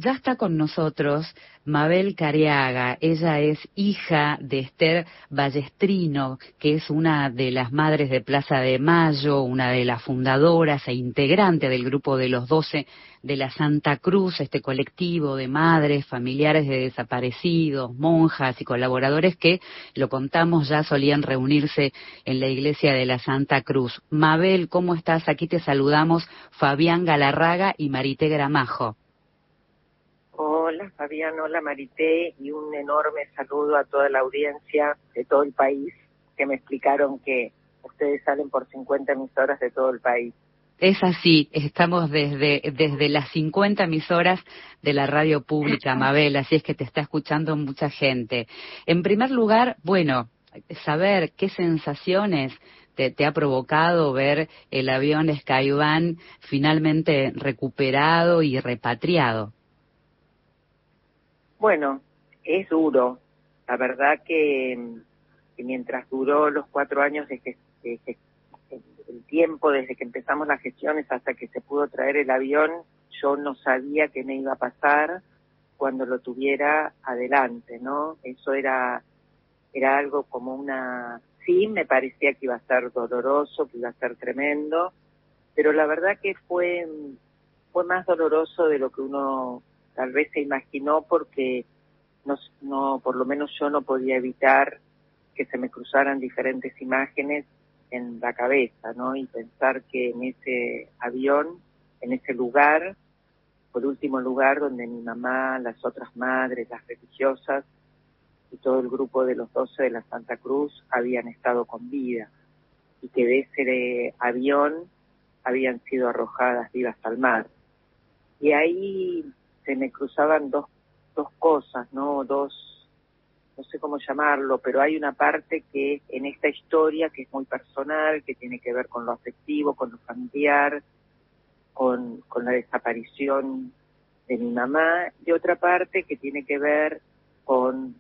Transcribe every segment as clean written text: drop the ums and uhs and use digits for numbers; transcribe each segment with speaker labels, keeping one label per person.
Speaker 1: ya está con nosotros Mabel Careaga. Ella es hija de Esther Ballestrino, que es una de las madres de Plaza de Mayo, una de las fundadoras e integrante del grupo de los 12 de la Santa Cruz, este colectivo de madres, familiares de desaparecidos, monjas y colaboradores que, lo contamos, ya solían reunirse en la iglesia de la Santa Cruz. Mabel, ¿cómo estás? Aquí te saludamos Fabián Galarraga y Marité Gramajo.
Speaker 2: Hola Fabián, hola Marité, y un enorme saludo a toda la audiencia de todo el país, que me explicaron que ustedes salen por 50 emisoras de todo el país.
Speaker 1: Es así, estamos desde las 50 emisoras de la radio pública, Mabel, así es que te está escuchando mucha gente. En primer lugar, bueno, saber qué sensaciones te ha provocado ver el avión Skyvan finalmente recuperado y repatriado.
Speaker 2: Bueno, es duro. La verdad que mientras duró los 4 años el tiempo desde que empezamos las gestiones hasta que se pudo traer el avión, yo no sabía qué me iba a pasar cuando lo tuviera adelante, ¿no? Eso era algo como sí, me parecía que iba a ser doloroso, que iba a ser tremendo, pero la verdad que fue más doloroso de lo que uno tal vez se imaginó, porque no, por lo menos yo no podía evitar que se me cruzaran diferentes imágenes en la cabeza, ¿no? Y pensar que en ese avión, en ese lugar, por último lugar donde mi mamá, las otras madres, las religiosas y todo el grupo de los 12 de la Santa Cruz habían estado con vida, y que de ese avión habían sido arrojadas vivas al mar. Y ahí se me cruzaban dos cosas, ¿no? No sé cómo llamarlo, pero hay una parte que en esta historia que es muy personal, que tiene que ver con lo afectivo, con lo familiar, con la desaparición de mi mamá, y otra parte que tiene que ver con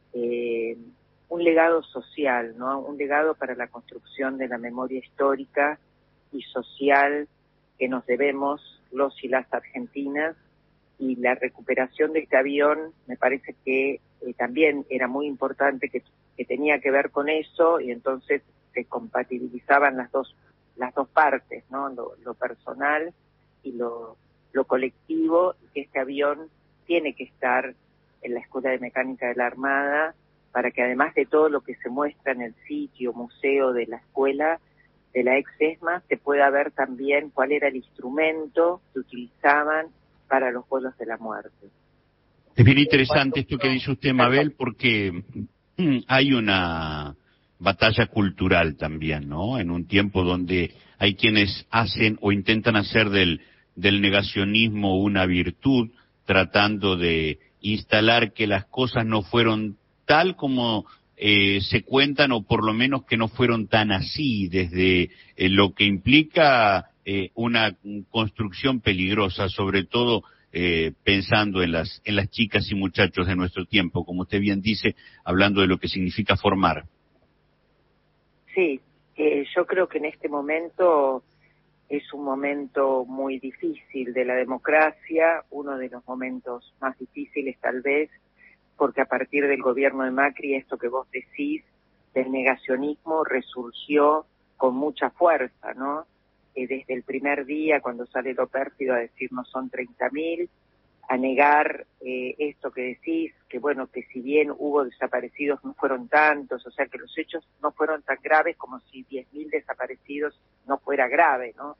Speaker 2: un legado social, ¿no? Un legado para la construcción de la memoria histórica y social que nos debemos los y las argentinas, y la recuperación de este avión me parece que también era muy importante, que tenía que ver con eso, y entonces se compatibilizaban las dos partes, ¿no? Lo personal y lo colectivo, y que este avión tiene que estar en la Escuela de Mecánica de la Armada, para que además de todo lo que se muestra en el sitio, museo de la escuela, de la ex-ESMA, se pueda ver también cuál era el instrumento que utilizaban para los vuelos de la muerte.
Speaker 3: Es bien interesante esto que dice usted, Mabel, porque hay una batalla cultural también, ¿no? En un tiempo donde hay quienes hacen o intentan hacer del negacionismo una virtud, tratando de instalar que las cosas no fueron tal como se cuentan, o por lo menos que no fueron tan así, desde lo que implica una construcción peligrosa, sobre todo pensando en las chicas y muchachos de nuestro tiempo, como usted bien dice, hablando de lo que significa formar.
Speaker 2: Sí, yo creo que en este momento es un momento muy difícil de la democracia, uno de los momentos más difíciles tal vez, porque a partir del gobierno de Macri, esto que vos decís, del negacionismo resurgió con mucha fuerza, ¿no? Desde el primer día, cuando sale lo pérfido a decir no son 30.000, a negar esto que decís, que bueno, que si bien hubo desaparecidos no fueron tantos, o sea que los hechos no fueron tan graves como si 10.000 desaparecidos no fuera grave, ¿no?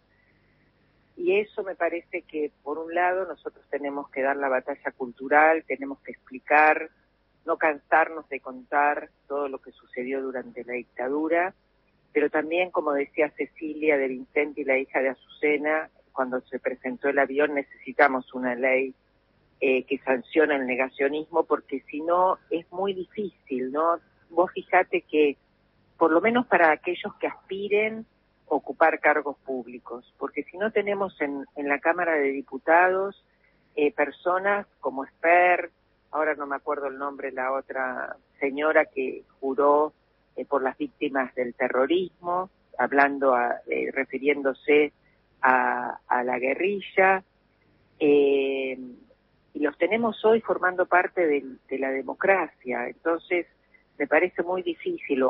Speaker 2: Y eso me parece que, por un lado, nosotros tenemos que dar la batalla cultural, tenemos que explicar, no cansarnos de contar todo lo que sucedió durante la dictadura, pero también, como decía Cecilia de Vicente y la hija de Azucena, cuando se presentó el avión, necesitamos una ley que sancione el negacionismo, porque si no es muy difícil, ¿no? Vos fijate que, por lo menos para aquellos que aspiren a ocupar cargos públicos, porque si no tenemos en la Cámara de Diputados personas como Esper, ahora no me acuerdo el nombre, la otra señora que juró por las víctimas del terrorismo, hablando, refiriéndose a la guerrilla, y los tenemos hoy formando parte de la democracia. Entonces, me parece muy difícil,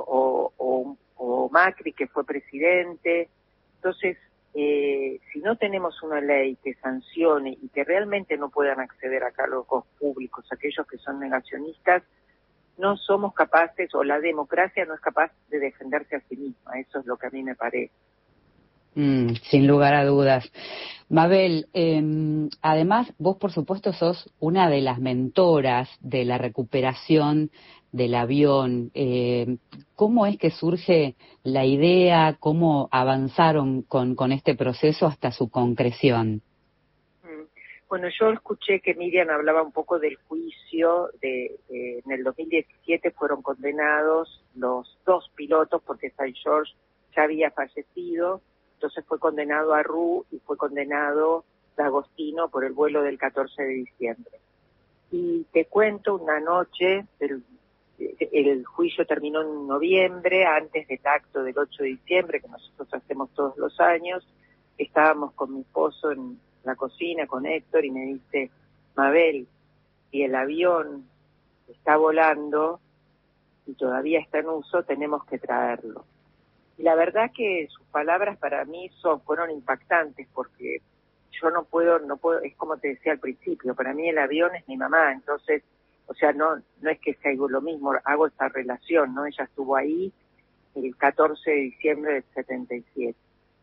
Speaker 2: o Macri, que fue presidente. Entonces, si no tenemos una ley que sancione y que realmente no puedan acceder a cargos públicos aquellos que son negacionistas, no somos capaces, o la democracia no es capaz de defenderse a sí misma. Eso es lo que a mí me parece.
Speaker 1: Sin lugar a dudas. Mabel, además, vos por supuesto sos una de las mentoras de la recuperación del avión. ¿Cómo es que surge la idea? ¿Cómo avanzaron con este proceso hasta su concreción?
Speaker 2: Bueno, yo escuché que Miriam hablaba un poco del juicio en el 2017 fueron condenados los 2 pilotos porque St. George ya había fallecido. Entonces fue condenado a Roux y fue condenado D'Agostino por el vuelo del 14 de diciembre. Y te cuento, una noche, el juicio terminó en noviembre, antes del acto del 8 de diciembre, que nosotros hacemos todos los años. Estábamos con mi esposo en la cocina, con Héctor, y me dice: Mabel, si el avión está volando y todavía está en uso, tenemos que traerlo. Y la verdad que sus palabras para mí fueron impactantes, porque yo no puedo, es como te decía al principio, para mí el avión es mi mamá. Entonces, o sea, no es que sea lo mismo, hago esa relación, ¿no? Ella estuvo ahí el 14 de diciembre del 77.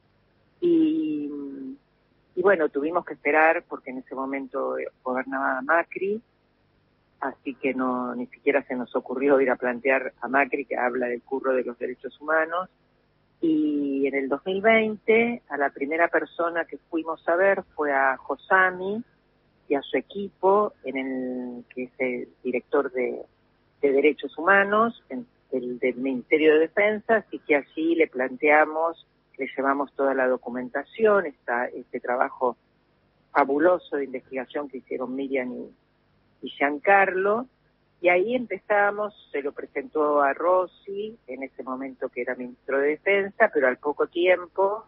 Speaker 2: Y bueno, tuvimos que esperar porque en ese momento gobernaba Macri, así que ni siquiera se nos ocurrió ir a plantear a Macri, que habla del curro de los derechos humanos. Y en el 2020, a la primera persona que fuimos a ver fue a Josami y a su equipo, que es el director de Derechos Humanos del Ministerio de Defensa, así que allí le planteamos, le llevamos toda la documentación, este trabajo fabuloso de investigación que hicieron Miriam y Giancarlo. Y ahí empezamos, se lo presentó a Rossi, en ese momento que era ministro de Defensa, pero al poco tiempo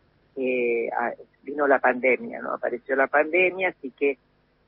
Speaker 2: vino la pandemia, ¿no? Apareció la pandemia, así que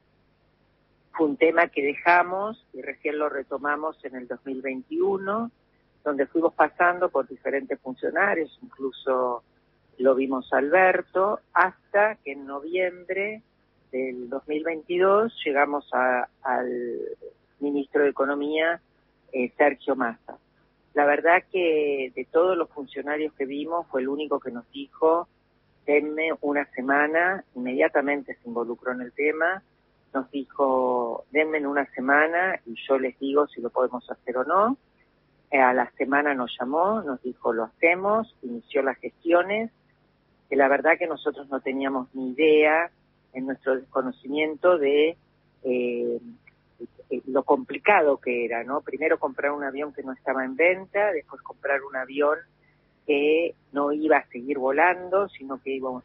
Speaker 2: fue un tema que dejamos y recién lo retomamos en el 2021, donde fuimos pasando por diferentes funcionarios, incluso lo vimos a Alberto, hasta que en noviembre del 2022 llegamos al ministro de Economía, Sergio Massa. La verdad que de todos los funcionarios que vimos fue el único que nos dijo: denme una semana. Inmediatamente se involucró en el tema, nos dijo: denme una semana y yo les digo si lo podemos hacer o no. A la semana nos llamó, nos dijo: lo hacemos, inició las gestiones, que la verdad que nosotros no teníamos ni idea, en nuestro desconocimiento, de lo complicado que era, ¿no? Primero comprar un avión que no estaba en venta, después comprar un avión que no iba a seguir volando, sino que iba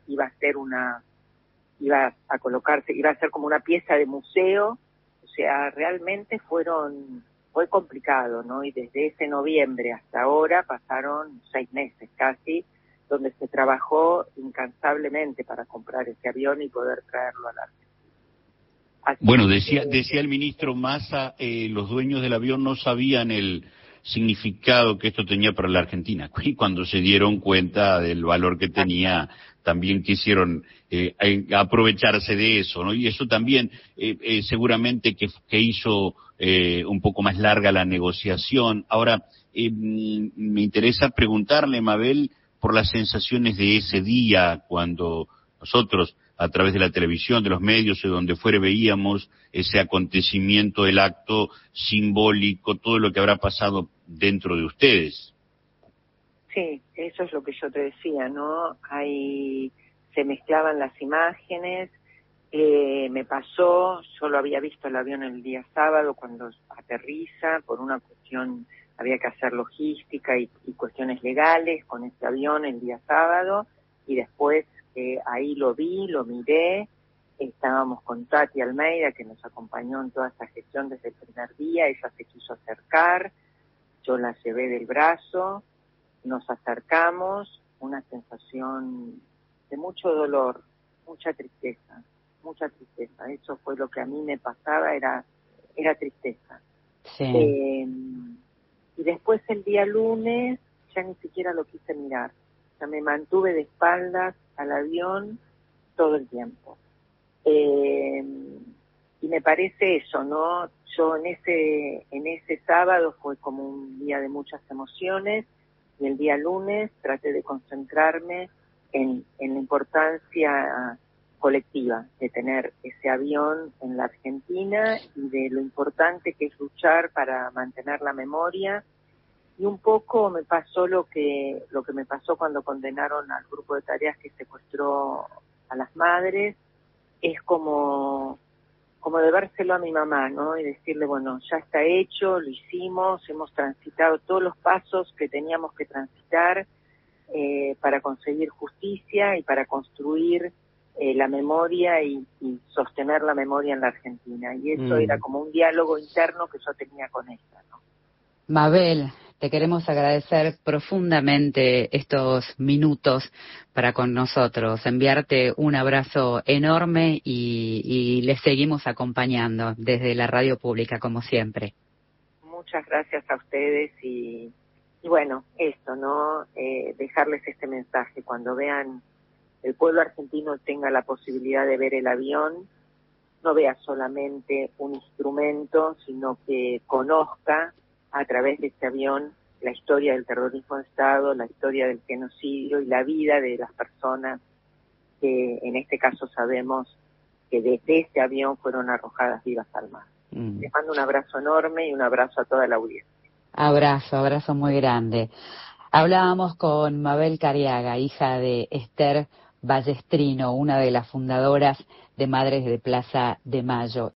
Speaker 2: a colocarse, iba a ser como una pieza de museo. O sea, realmente fue complicado, ¿no? Y desde ese noviembre hasta ahora pasaron 6 meses casi, donde se trabajó incansablemente para comprar ese avión y poder traerlo a la Argentina.
Speaker 3: Bueno, decía el ministro Massa, los dueños del avión no sabían el significado que esto tenía para la Argentina. Y cuando se dieron cuenta del valor que tenía, también quisieron aprovecharse de eso, ¿no? Y eso también seguramente que hizo un poco más larga la negociación. Ahora, me interesa preguntarle, Mabel, por las sensaciones de ese día, cuando nosotros, a través de la televisión, de los medios, de donde fuera, veíamos ese acontecimiento, el acto simbólico, todo lo que habrá pasado dentro de ustedes.
Speaker 2: Sí, eso es lo que yo te decía, ¿no? Se mezclaban las imágenes. Me pasó, yo lo había visto el avión el día sábado cuando aterriza, por una cuestión, había que hacer logística y cuestiones legales con este avión el día sábado, y después ahí lo vi, lo miré. Estábamos con Tati Almeida, que nos acompañó en toda esta gestión desde el primer día. Ella se quiso acercar, yo la llevé del brazo, nos acercamos, una sensación de mucho dolor, mucha tristeza, mucha tristeza. Eso fue lo que a mí me pasaba, era tristeza.
Speaker 1: Sí.
Speaker 2: Y después el día lunes ya ni siquiera lo quise mirar. O sea, me mantuve de espaldas al avión todo el tiempo. Y me parece eso, ¿no? Yo en ese sábado fue como un día de muchas emociones, y el día lunes traté de concentrarme en la importancia colectiva de tener ese avión en la Argentina y de lo importante que es luchar para mantener la memoria. Y un poco me pasó lo que me pasó cuando condenaron al grupo de tareas que secuestró a las madres. Es como debérselo a mi mamá, ¿no? Y decirle, bueno, ya está hecho, lo hicimos, hemos transitado todos los pasos que teníamos que transitar para conseguir justicia y para construir la memoria y sostener la memoria en la Argentina. Y eso era como un diálogo interno que yo tenía con ella, ¿no?
Speaker 1: Mabel, te queremos agradecer profundamente estos minutos para con nosotros, enviarte un abrazo enorme y les seguimos acompañando desde la radio pública, como siempre.
Speaker 2: Muchas gracias a ustedes y bueno, esto, ¿no? Dejarles este mensaje. Cuando vean el pueblo argentino tenga la posibilidad de ver el avión, no vea solamente un instrumento, sino que conozca a través de este avión la historia del terrorismo de Estado, la historia del genocidio y la vida de las personas que en este caso sabemos que desde este avión fueron arrojadas vivas al mar. Les mando un abrazo enorme y un abrazo a toda la audiencia.
Speaker 1: Abrazo muy grande. Hablábamos con Mabel Cariaga, hija de Esther Ballestrino, una de las fundadoras de Madres de Plaza de Mayo.